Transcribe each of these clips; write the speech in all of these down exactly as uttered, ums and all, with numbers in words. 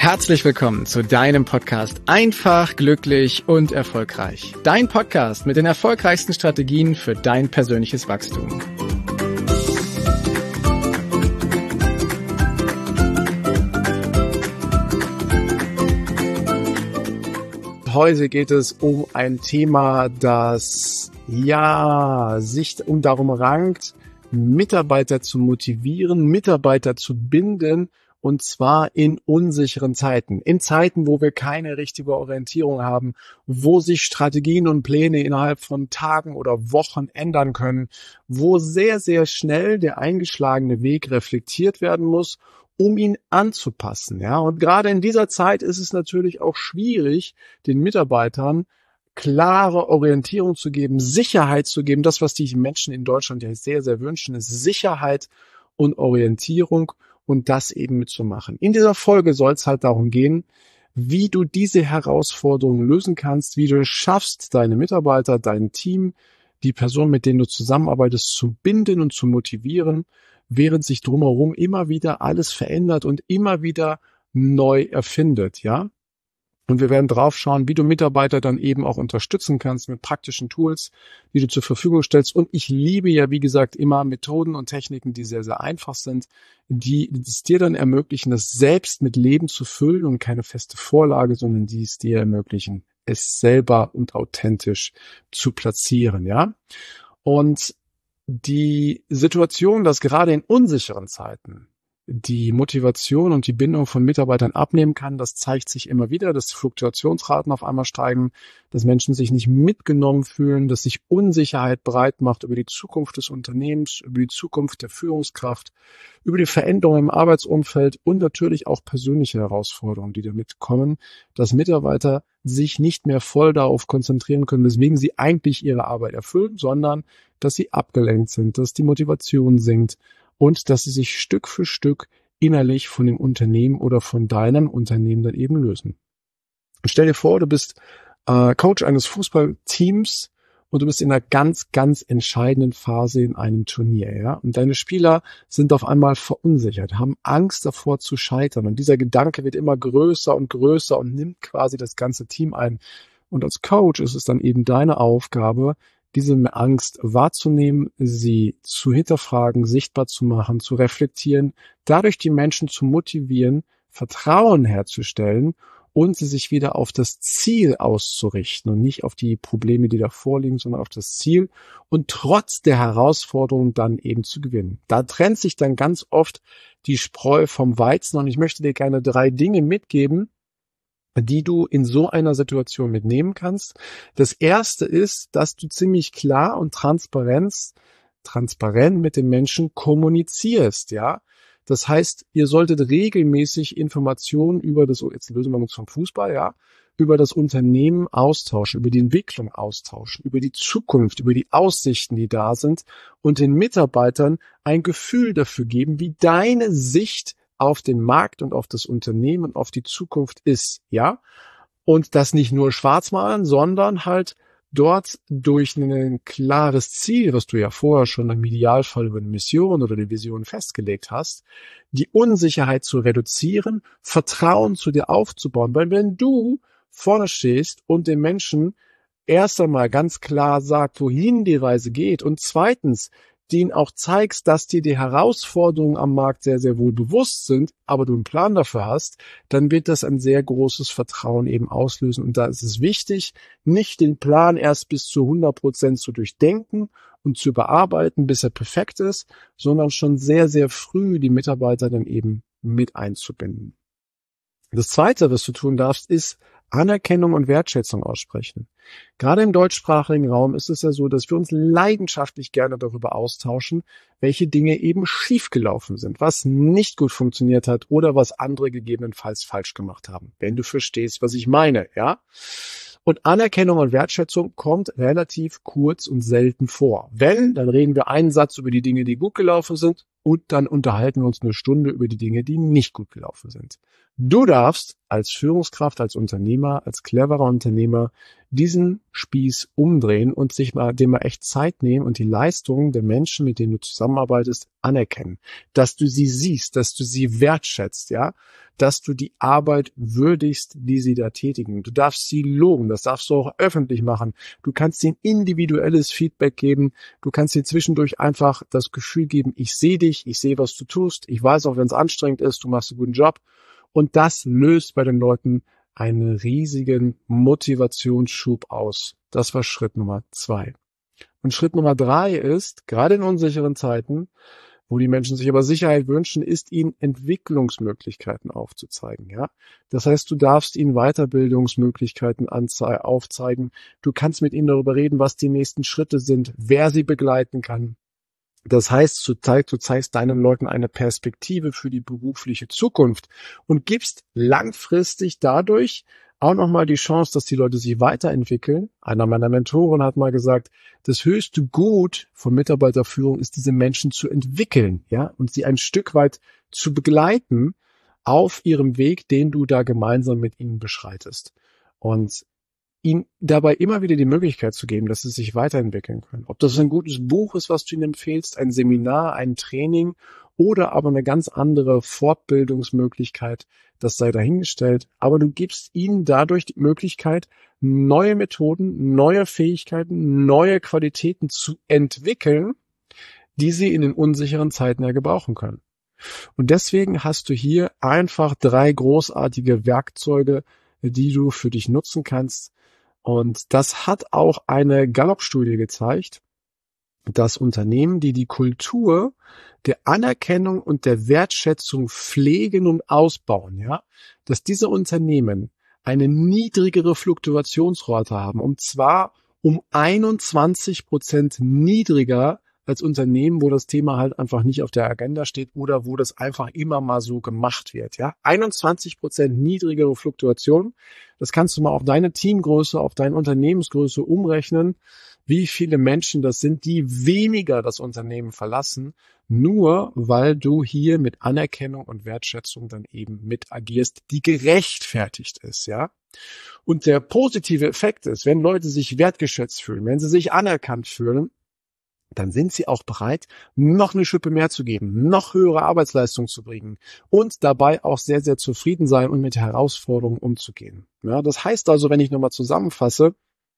Herzlich willkommen zu deinem Podcast Einfach, glücklich und erfolgreich. Dein Podcast mit den erfolgreichsten Strategien für dein persönliches Wachstum. Heute geht es um ein Thema, das ja sich um darum rankt, Mitarbeiter zu motivieren, Mitarbeiter zu binden, und zwar in unsicheren Zeiten. In Zeiten, wo wir keine richtige Orientierung haben, wo sich Strategien und Pläne innerhalb von Tagen oder Wochen ändern können, wo sehr, sehr schnell der eingeschlagene Weg reflektiert werden muss, um ihn anzupassen. Ja, und gerade in dieser Zeit ist es natürlich auch schwierig, den Mitarbeitern klare Orientierung zu geben, Sicherheit zu geben. Das, was die Menschen in Deutschland ja sehr, sehr wünschen, ist Sicherheit und Orientierung. Und das eben mitzumachen. In dieser Folge soll es halt darum gehen, wie du diese Herausforderungen lösen kannst, wie du es schaffst, deine Mitarbeiter, dein Team, die Personen, mit denen du zusammenarbeitest, zu binden und zu motivieren, während sich drumherum immer wieder alles verändert und immer wieder neu erfindet, ja? Und wir werden drauf schauen, wie du Mitarbeiter dann eben auch unterstützen kannst mit praktischen Tools, die du zur Verfügung stellst. Und ich liebe ja, wie gesagt, immer Methoden und Techniken, die sehr, sehr einfach sind, die es dir dann ermöglichen, das selbst mit Leben zu füllen und keine feste Vorlage, sondern die es dir ermöglichen, es selber und authentisch zu platzieren, ja. Und die Situation, dass gerade in unsicheren Zeiten die Motivation und die Bindung von Mitarbeitern abnehmen kann, das zeigt sich immer wieder, dass Fluktuationsraten auf einmal steigen, dass Menschen sich nicht mitgenommen fühlen, dass sich Unsicherheit breit macht über die Zukunft des Unternehmens, über die Zukunft der Führungskraft, über die Veränderungen im Arbeitsumfeld und natürlich auch persönliche Herausforderungen, die damit kommen, dass Mitarbeiter sich nicht mehr voll darauf konzentrieren können, weswegen sie eigentlich ihre Arbeit erfüllen, sondern dass sie abgelenkt sind, dass die Motivation sinkt, und dass sie sich Stück für Stück innerlich von dem Unternehmen oder von deinem Unternehmen dann eben lösen. Stell dir vor, du bist äh, Coach eines Fußballteams und du bist in einer ganz, ganz entscheidenden Phase in einem Turnier, ja. Und deine Spieler sind auf einmal verunsichert, haben Angst davor zu scheitern. Und dieser Gedanke wird immer größer und größer und nimmt quasi das ganze Team ein. Und als Coach ist es dann eben deine Aufgabe, diese Angst wahrzunehmen, sie zu hinterfragen, sichtbar zu machen, zu reflektieren, dadurch die Menschen zu motivieren, Vertrauen herzustellen und sie sich wieder auf das Ziel auszurichten und nicht auf die Probleme, die da vorliegen, sondern auf das Ziel und trotz der Herausforderung dann eben zu gewinnen. Da trennt sich dann ganz oft die Spreu vom Weizen und ich möchte dir gerne drei Dinge mitgeben, die du in so einer Situation mitnehmen kannst. Das erste ist, dass du ziemlich klar und transparent, transparent mit den Menschen kommunizierst, ja. Das heißt, ihr solltet regelmäßig Informationen über das, jetzt lösen wir uns vom Fußball, ja, über das Unternehmen austauschen, über die Entwicklung austauschen, über die Zukunft, über die Aussichten, die da sind und den Mitarbeitern ein Gefühl dafür geben, wie deine Sicht auf den Markt und auf das Unternehmen und auf die Zukunft ist, ja. Und das nicht nur schwarz malen, sondern halt dort durch ein klares Ziel, was du ja vorher schon im Idealfall über eine Mission oder eine Vision festgelegt hast, die Unsicherheit zu reduzieren, Vertrauen zu dir aufzubauen. Weil wenn du vorne stehst und den Menschen erst einmal ganz klar sagt, wohin die Reise geht und zweitens denen auch zeigst, dass dir die Herausforderungen am Markt sehr, sehr wohl bewusst sind, aber du einen Plan dafür hast, dann wird das ein sehr großes Vertrauen eben auslösen. Und da ist es wichtig, nicht den Plan erst bis zu hundert Prozent zu durchdenken und zu überarbeiten, bis er perfekt ist, sondern schon sehr, sehr früh die Mitarbeiter dann eben mit einzubinden. Das Zweite, was du tun darfst, ist Anerkennung und Wertschätzung aussprechen. Gerade im deutschsprachigen Raum ist es ja so, dass wir uns leidenschaftlich gerne darüber austauschen, welche Dinge eben schiefgelaufen sind, was nicht gut funktioniert hat oder was andere gegebenenfalls falsch gemacht haben. Wenn du verstehst, was ich meine, ja? Und Anerkennung und Wertschätzung kommt relativ kurz und selten vor. Wenn, dann reden wir einen Satz über die Dinge, die gut gelaufen sind und dann unterhalten wir uns eine Stunde über die Dinge, die nicht gut gelaufen sind. Du darfst als Führungskraft, als Unternehmer, als cleverer Unternehmer diesen Spieß umdrehen und sich mal, dem mal echt Zeit nehmen und die Leistungen der Menschen, mit denen du zusammenarbeitest, anerkennen. Dass du sie siehst, dass du sie wertschätzt, ja, dass du die Arbeit würdigst, die sie da tätigen. Du darfst sie loben, das darfst du auch öffentlich machen. Du kannst ihnen individuelles Feedback geben. Du kannst ihnen zwischendurch einfach das Gefühl geben, ich sehe dich, ich sehe, was du tust. Ich weiß auch, wenn es anstrengend ist, du machst einen guten Job. Und das löst bei den Leuten einen riesigen Motivationsschub aus. Das war Schritt Nummer zwei. Und Schritt Nummer drei ist, gerade in unsicheren Zeiten, wo die Menschen sich aber Sicherheit wünschen, ist ihnen Entwicklungsmöglichkeiten aufzuzeigen. Ja, das heißt, du darfst ihnen Weiterbildungsmöglichkeiten anzei- aufzeigen. Du kannst mit ihnen darüber reden, was die nächsten Schritte sind, wer sie begleiten kann. Das heißt, du zeigst, du zeigst deinen Leuten eine Perspektive für die berufliche Zukunft und gibst langfristig dadurch auch nochmal die Chance, dass die Leute sich weiterentwickeln. Einer meiner Mentoren hat mal gesagt, das höchste Gut von Mitarbeiterführung ist, diese Menschen zu entwickeln, ja, und sie ein Stück weit zu begleiten auf ihrem Weg, den du da gemeinsam mit ihnen beschreitest. Und ihnen dabei immer wieder die Möglichkeit zu geben, dass sie sich weiterentwickeln können. Ob das ein gutes Buch ist, was du ihnen empfehlst, ein Seminar, ein Training oder aber eine ganz andere Fortbildungsmöglichkeit, das sei dahingestellt. Aber du gibst ihnen dadurch die Möglichkeit, neue Methoden, neue Fähigkeiten, neue Qualitäten zu entwickeln, die sie in den unsicheren Zeiten ja gebrauchen können. Und deswegen hast du hier einfach drei großartige Werkzeuge, die du für dich nutzen kannst. Und das hat auch eine Gallup-Studie gezeigt, dass Unternehmen, die die Kultur der Anerkennung und der Wertschätzung pflegen und ausbauen, ja, dass diese Unternehmen eine niedrigere Fluktuationsrate haben, und zwar um einundzwanzig Prozent niedriger als Unternehmen, wo das Thema halt einfach nicht auf der Agenda steht oder wo das einfach immer mal so gemacht wird. Ja, einundzwanzig Prozent niedrigere Fluktuation. Das kannst du mal auf deine Teamgröße, auf deine Unternehmensgröße umrechnen, wie viele Menschen das sind, die weniger das Unternehmen verlassen, nur weil du hier mit Anerkennung und Wertschätzung dann eben mit agierst, die gerechtfertigt ist, ja. Und der positive Effekt ist, wenn Leute sich wertgeschätzt fühlen, wenn sie sich anerkannt fühlen, dann sind sie auch bereit, noch eine Schippe mehr zu geben, noch höhere Arbeitsleistung zu bringen und dabei auch sehr, sehr zufrieden sein und mit Herausforderungen umzugehen. Ja, das heißt also, wenn ich nochmal zusammenfasse,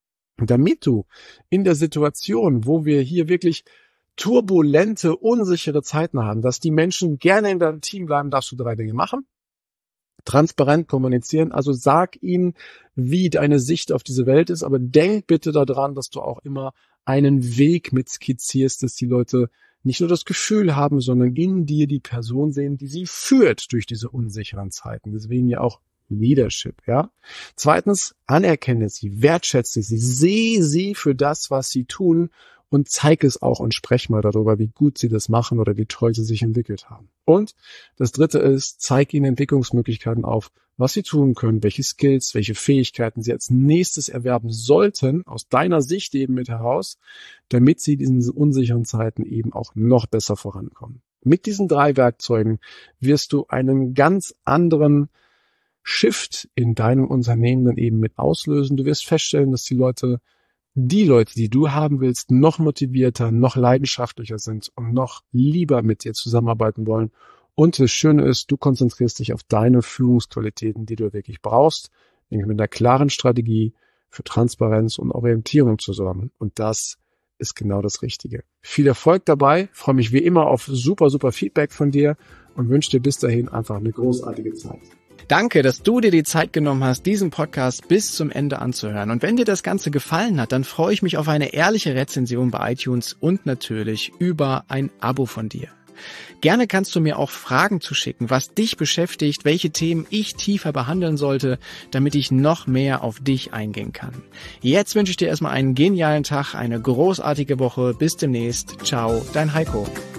damit du in der Situation, wo wir hier wirklich turbulente, unsichere Zeiten haben, dass die Menschen gerne in deinem Team bleiben, darfst du drei Dinge machen. Transparent kommunizieren, also sag ihnen, wie deine Sicht auf diese Welt ist, aber denk bitte daran, dass du auch immer einen Weg mit skizzierst, dass die Leute nicht nur das Gefühl haben, sondern in dir die Person sehen, die sie führt durch diese unsicheren Zeiten. Deswegen ja auch Leadership, ja. Zweitens, anerkenne sie, wertschätze sie, sehe sie für das, was sie tun und zeig es auch und sprech mal darüber, wie gut sie das machen oder wie toll sie sich entwickelt haben. Und das dritte ist, zeig ihnen Entwicklungsmöglichkeiten auf, was sie tun können, welche Skills, welche Fähigkeiten sie als nächstes erwerben sollten, aus deiner Sicht eben mit heraus, damit sie in diesen unsicheren Zeiten eben auch noch besser vorankommen. Mit diesen drei Werkzeugen wirst du einen ganz anderen Shift in deinem Unternehmen dann eben mit auslösen. Du wirst feststellen, dass die Leute, die Leute, die du haben willst, noch motivierter, noch leidenschaftlicher sind und noch lieber mit dir zusammenarbeiten wollen. Und das Schöne ist, du konzentrierst dich auf deine Führungsqualitäten, die du wirklich brauchst, nämlich mit einer klaren Strategie für Transparenz und Orientierung zu sorgen. Und das ist genau das Richtige. Viel Erfolg dabei. Ich freue mich wie immer auf super, super Feedback von dir und wünsche dir bis dahin einfach eine großartige Zeit. Danke, dass du dir die Zeit genommen hast, diesen Podcast bis zum Ende anzuhören. Und wenn dir das Ganze gefallen hat, dann freue ich mich auf eine ehrliche Rezension bei iTunes und natürlich über ein Abo von dir. Gerne kannst du mir auch Fragen zuschicken, was dich beschäftigt, welche Themen ich tiefer behandeln sollte, damit ich noch mehr auf dich eingehen kann. Jetzt wünsche ich dir erstmal einen genialen Tag, eine großartige Woche. Bis demnächst. Ciao, dein Heiko.